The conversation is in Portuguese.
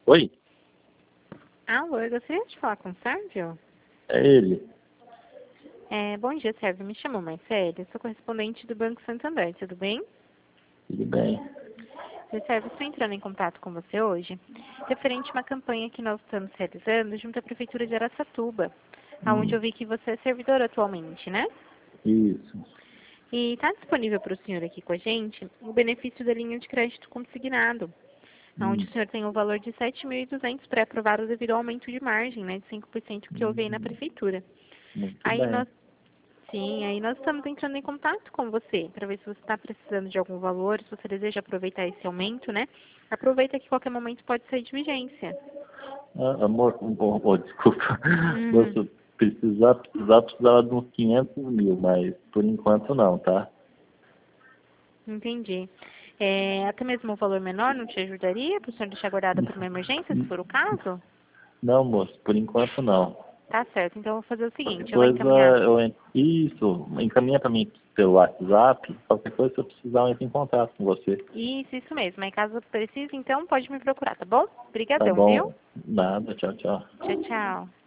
Oi, Alô, eu gostaria de falar com o Sérgio. é ele. Bom dia, Sérgio. Me chamo Marcelo, sou correspondente do Banco Santander, tudo bem? Tudo bem? Sérgio, estou entrando em contato com você hoje, referente a uma campanha que nós estamos realizando junto à Prefeitura de Araçatuba, onde Hum, eu vi que você é servidor atualmente, né? isso. E está disponível para o senhor aqui com a gente o benefício da linha de crédito consignado, onde Hum, o senhor tem o valor de 7.200 pré-aprovado devido ao aumento de margem, né, de 5% que houve aí na hum, Prefeitura. muito Aí bem. nós Sim, aí nós estamos entrando em contato com você para ver se você está precisando de algum valor, se você deseja aproveitar esse aumento, né? Aproveita que qualquer momento pode sair de vigência. Ah, amor, desculpa. Uhum, Você precisava de uns 500 mil, mas por enquanto não, tá? entendi. Até mesmo um valor menor não te ajudaria para o senhor deixar guardado para uma emergência, se for o caso? Não, moço, por enquanto não. Tá certo, então eu vou fazer o Qualquer seguinte, eu vou coisa, encaminhar. Isso, encaminha para mim pelo WhatsApp. Qualquer coisa, se eu precisar, eu entro em contato com você. Isso mesmo. Aí caso precise, então pode me procurar, tá bom? Tá Obrigadão, viu? bom? Nada, tchau, tchau. Tchau, tchau.